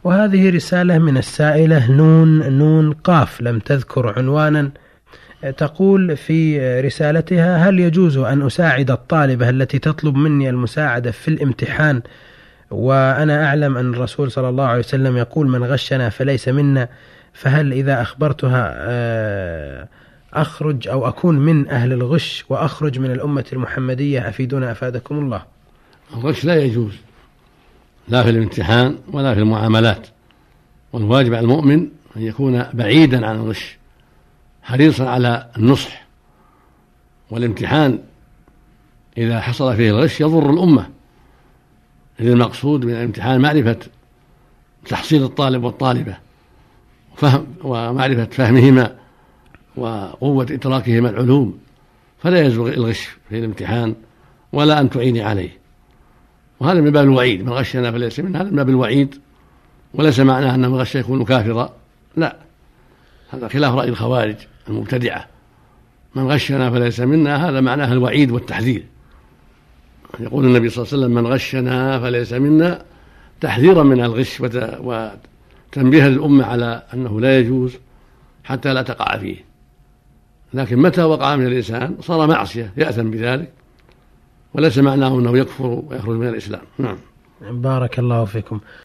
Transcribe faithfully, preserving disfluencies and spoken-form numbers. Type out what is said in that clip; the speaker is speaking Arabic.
وهذه رسالة من السائلة نون نون قاف، لم تذكر عنوانا. تقول في رسالتها: هل يجوز أن أساعد الطالبة التي تطلب مني المساعدة في الامتحان، وأنا أعلم أن الرسول صلى الله عليه وسلم يقول من غشنا فليس منا، فهل إذا أخبرتها أخرج أو أكون من أهل الغش وأخرج من الأمة المحمدية؟ أفيدنا أفادكم الله. الغش لا يجوز، لا في الامتحان ولا في المعاملات، والواجب على المؤمن أن يكون بعيدا عن الغش حريصا على النصح. والامتحان إذا حصل فيه الغش يضر الأمة، إذ المقصود من الامتحان معرفة تحصيل الطالب والطالبة وفهم ومعرفة فهمهما وقوة إدراكهما العلوم، فلا يجوز الغش في الامتحان ولا أن تعيني عليه. وهذا من باب الوعيد، من غشنا فليس منا، هذا من باب الوعيد، وليس معناه أن من غش يكون كافرا، لا، هذا خلاف رأي الخوارج المبتدعة. من غشنا فليس منا هذا معناه الوعيد والتحذير. يقول النبي صلى الله عليه وسلم: من غشنا فليس منا، تحذيرا من الغش وتنبيها للأمة على أنه لا يجوز حتى لا تقع فيه. لكن متى وقع من الإنسان صار معصية يأثم بذلك، وليس معناه أنه يكفر ويخرج من الإسلام. نعم. بارك الله فيكم.